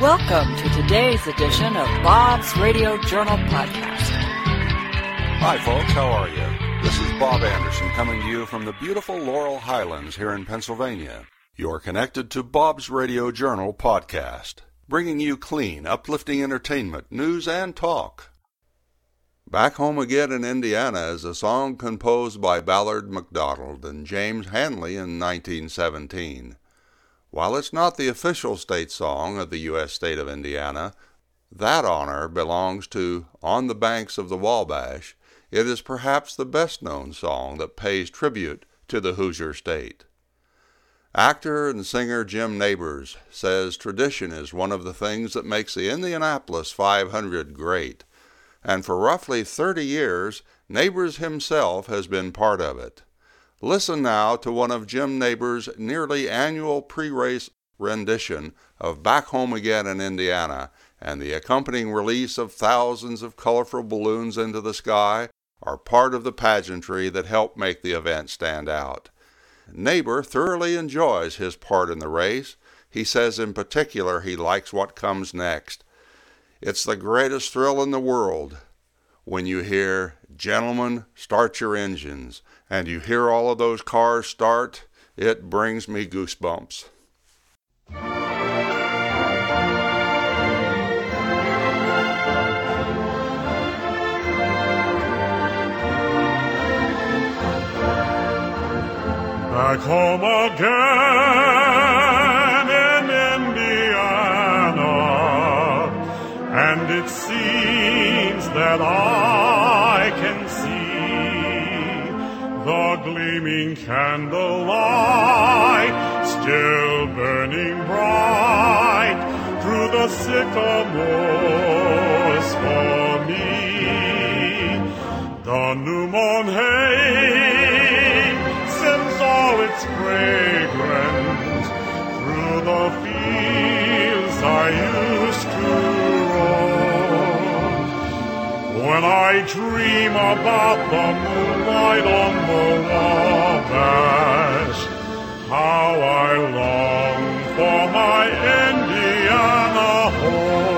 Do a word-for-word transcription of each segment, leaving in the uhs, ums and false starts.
Welcome to today's edition of Bob's Radio Journal Podcast. Hi folks, how are you? This is Bob Anderson coming to you from the beautiful Laurel Highlands here in Pennsylvania. You're connected to Bob's Radio Journal Podcast, bringing you clean, uplifting entertainment, news, and talk. Back Home Again in Indiana is a song composed by Ballard MacDonald and James Hanley in nineteen seventeen. While it's not the official state song of the U S state of Indiana, that honor belongs to On the Banks of the Wabash. It is perhaps the best-known song that pays tribute to the Hoosier state. Actor and singer Jim Nabors says tradition is one of the things that makes the Indianapolis five hundred great, and for roughly thirty years, Nabors himself has been part of it. Listen now to one of Jim Nabors' nearly annual pre-race rendition of Back Home Again in Indiana, and the accompanying release of thousands of colorful balloons into the sky are part of the pageantry that helped make the event stand out. Nabor thoroughly enjoys his part in the race. He says in particular he likes what comes next. It's the greatest thrill in the world when you hear, "Gentlemen, start your engines," and you hear all of those cars start. It brings me goosebumps. Back home again in Indiana, and it seems that I can see the gleaming candlelight still burning bright through the sycamores for me. The new mown hay sends all its fragrance through the fields I used to roam. When I dream about the moonlight on the Wabash, how I long for my Indiana home.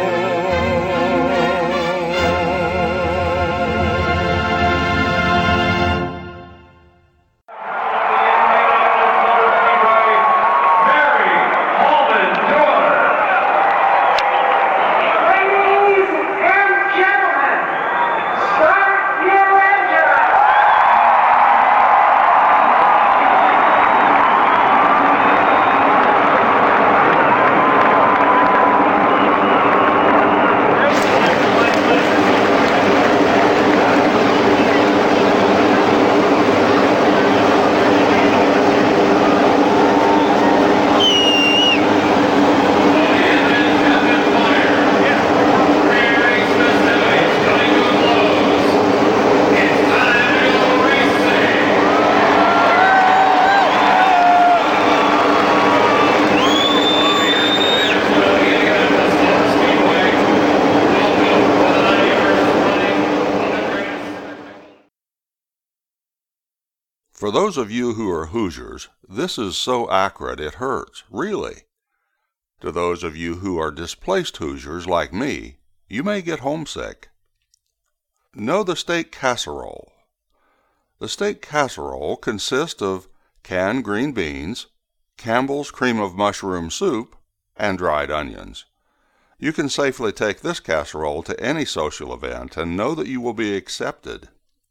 For those of you who are Hoosiers, this is so accurate it hurts, really. To those of you who are displaced Hoosiers like me, you may get homesick. Know the steak casserole. The steak casserole consists of canned green beans, Campbell's cream of mushroom soup, and dried onions. You can safely take this casserole to any social event and know that you will be accepted.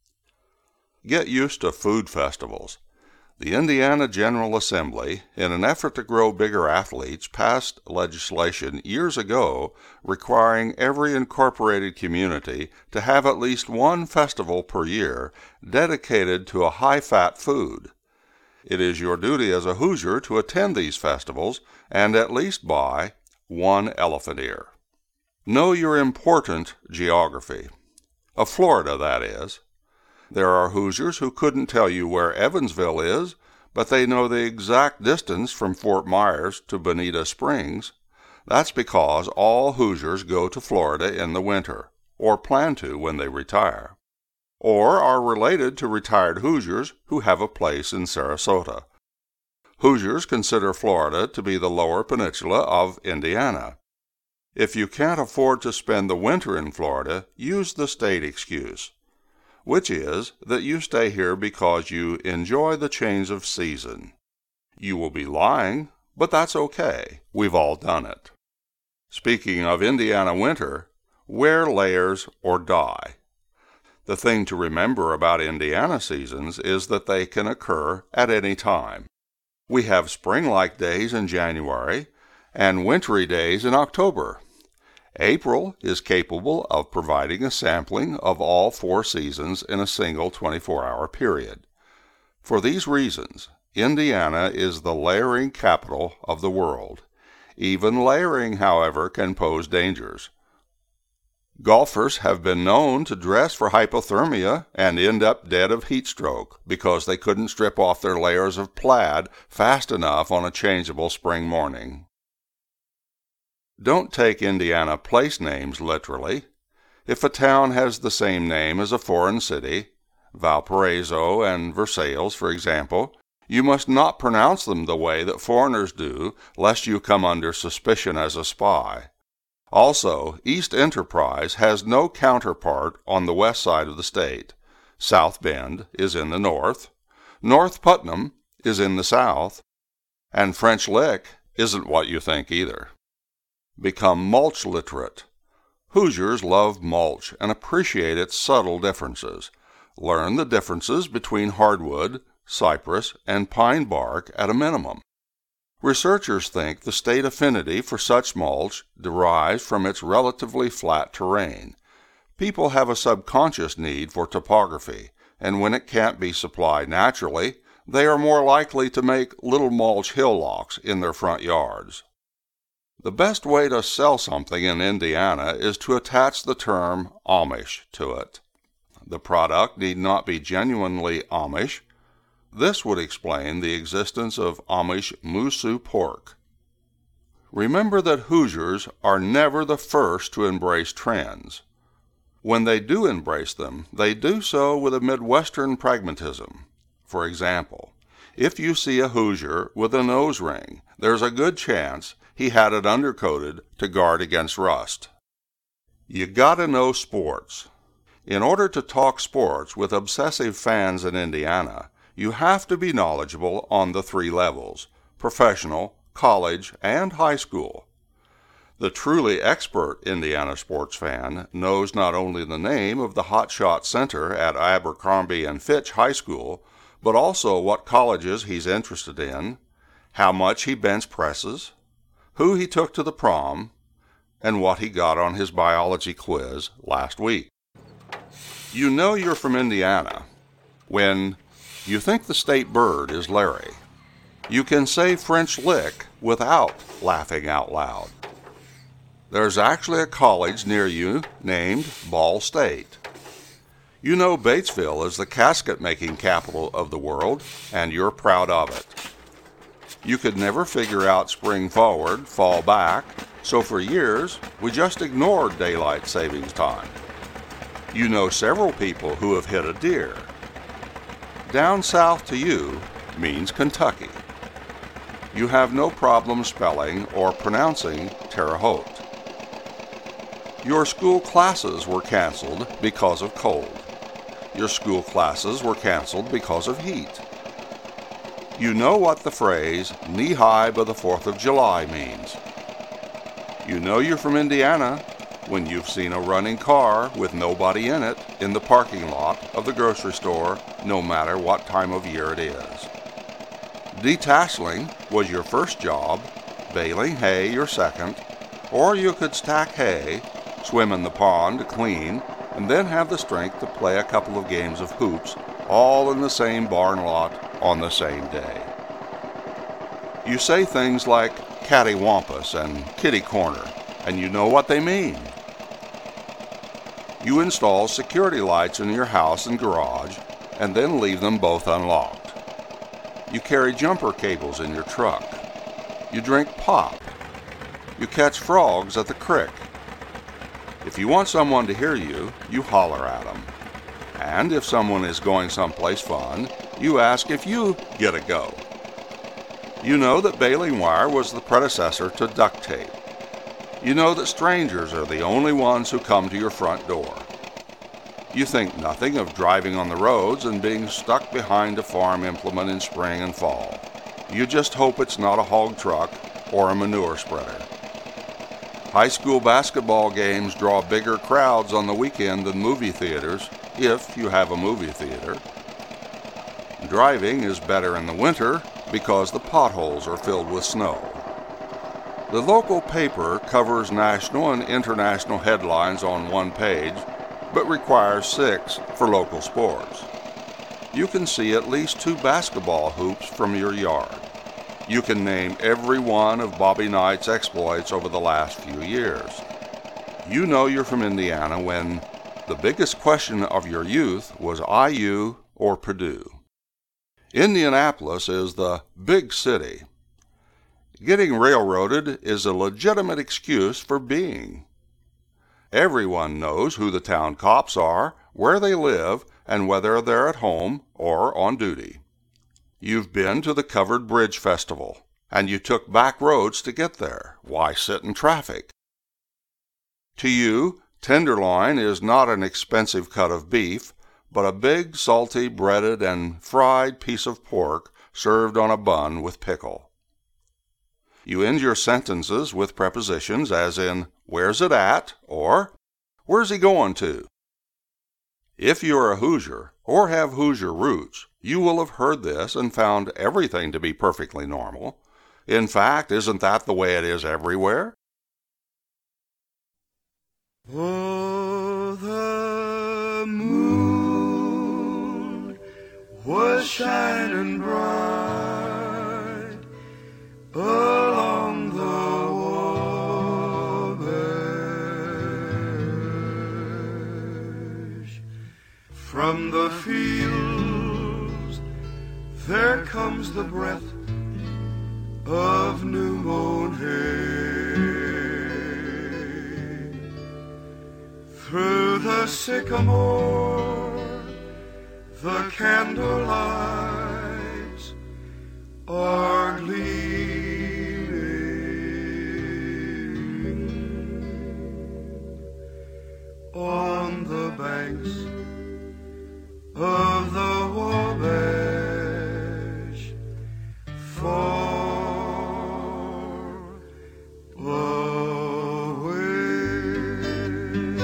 Get used to food festivals. The Indiana General Assembly, in an effort to grow bigger athletes, passed legislation years ago requiring every incorporated community to have at least one festival per year dedicated to a high-fat food. It is your duty as a Hoosier to attend these festivals and at least buy one elephant ear. Know your important geography. Of Florida, that is. There are Hoosiers who couldn't tell you where Evansville is, but they know the exact distance from Fort Myers to Bonita Springs. That's because all Hoosiers go to Florida in the winter, or plan to when they retire, or are related to retired Hoosiers who have a place in Sarasota. Hoosiers consider Florida to be the lower peninsula of Indiana. If you can't afford to spend the winter in Florida, use the state excuse, which is that you stay here because you enjoy the change of season. You will be lying, but that's okay. We've all done it. Speaking of Indiana winter, wear layers or die. The thing to remember about Indiana seasons is that they can occur at any time. We have spring-like days in January and wintry days in October. April is capable of providing a sampling of all four seasons in a single twenty-four hour period. For these reasons, Indiana is the layering capital of the world. Even layering, however, can pose dangers. Golfers have been known to dress for hypothermia and end up dead of heat stroke because they couldn't strip off their layers of plaid fast enough on a changeable spring morning. Don't take Indiana place names literally. If a town has the same name as a foreign city, Valparaiso and Versailles, for example, you must not pronounce them the way that foreigners do, lest you come under suspicion as a spy. Also, East Enterprise has no counterpart on the west side of the state. South Bend is in the north, North Putnam is in the south, and French Lick isn't what you think either. Become mulch literate. Hoosiers love mulch and appreciate its subtle differences. Learn the differences between hardwood, cypress, and pine bark at a minimum. Researchers think the state affinity for such mulch derives from its relatively flat terrain. People have a subconscious need for topography, and when it can't be supplied naturally, they are more likely to make little mulch hillocks in their front yards. The best way to sell something in Indiana is to attach the term Amish to it. The product need not be genuinely Amish. This would explain the existence of Amish Moosu pork. Remember that Hoosiers are never the first to embrace trends. When they do embrace them, they do so with a Midwestern pragmatism. For example, if you see a Hoosier with a nose ring, there's a good chance he had it undercoated to guard against rust. You gotta know sports. In order to talk sports with obsessive fans in Indiana, you have to be knowledgeable on the three levels: professional, college, and high school. The truly expert Indiana sports fan knows not only the name of the hotshot center at Abercrombie and Fitch High School, but also what colleges he's interested in, how much he bench presses, who he took to the prom, and what he got on his biology quiz last week. You know you're from Indiana when you think the state bird is Larry. You can say French Lick without laughing out loud. There's actually a college near you named Ball State. You know Batesville is the casket-making capital of the world, and you're proud of it. You could never figure out spring forward, fall back, so for years we just ignored daylight savings time. You know several people who have hit a deer. Down south to you means Kentucky. You have no problem spelling or pronouncing Terre Haute. Your school classes were canceled because of cold. Your school classes were canceled because of heat. You know what the phrase knee-high by the fourth of July means. You know you're from Indiana when you've seen a running car with nobody in it in the parking lot of the grocery store, no matter what time of year it is. Detasseling was your first job, baling hay your second, or you could stack hay, swim in the pond to clean, and then have the strength to play a couple of games of hoops, all in the same barn lot on the same day. You say things like cattywampus and kitty corner, and you know what they mean. You install security lights in your house and garage, and then leave them both unlocked. You carry jumper cables in your truck. You drink pop. You catch frogs at the creek. If you want someone to hear you, you holler at them. And if someone is going someplace fun, you ask if you get a go. You know that baling wire was the predecessor to duct tape. You know that strangers are the only ones who come to your front door. You think nothing of driving on the roads and being stuck behind a farm implement in spring and fall. You just hope it's not a hog truck or a manure spreader. High school basketball games draw bigger crowds on the weekend than movie theaters, if you have a movie theater. Driving is better in the winter because the potholes are filled with snow. The local paper covers national and international headlines on one page, but requires six for local sports. You can see at least two basketball hoops from your yard. You can name every one of Bobby Knight's exploits over the last few years. You know you're from Indiana when the biggest question of your youth was I U or Purdue. Indianapolis is the big city. Getting railroaded is a legitimate excuse for being. Everyone knows who the town cops are, where they live, and whether they're at home or on duty. You've been to the Covered Bridge Festival, and you took back roads to get there. Why sit in traffic? To you, tenderloin is not an expensive cut of beef, but a big, salty, breaded, and fried piece of pork served on a bun with pickle. You end your sentences with prepositions as in, where's it at? Or, where's he going to? If you're a Hoosier, or have Hoosier roots, you will have heard this and found everything to be perfectly normal. In fact, isn't that the way it is everywhere? Oh, the moon was shining bright along the Wabash. From the fields there comes the breath of new mown hay. Through the sycamore the candlelights are gleaming on the banks of the Wabash, far away.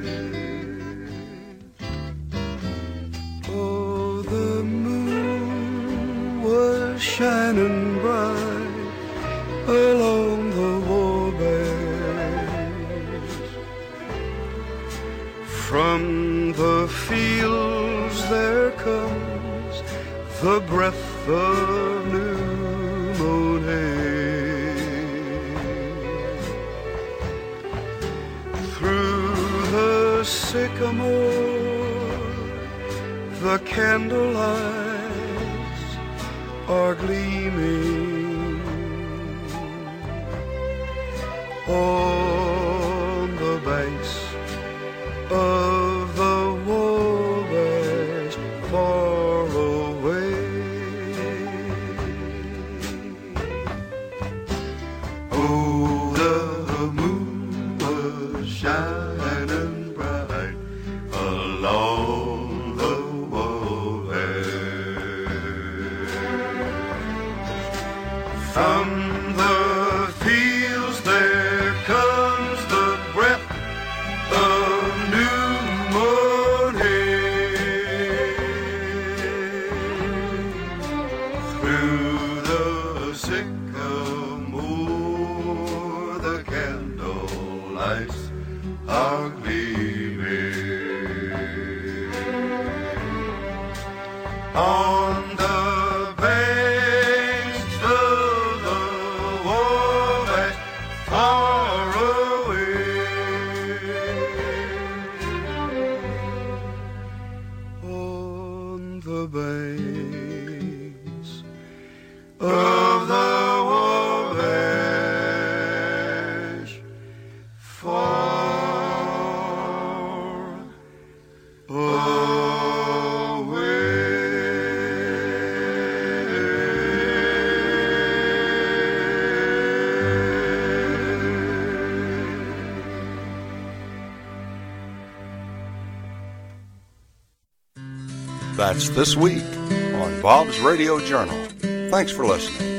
Oh, the moon was shining bright along the Wabash. From the fields there comes the breath of new mown hay. Through the sycamore the candlelights are gleaming on the banks of the Wabash, far away. Oh, the moon was shining bright along the Wabash. From the fields there comes the breath of new mown hay. Through the sycamore the candlelights are gleaming on the banks of the Wabash, far away. On the banks of the Wabash, far away. That's this week on Bob's Radio Journal. Thanks for listening.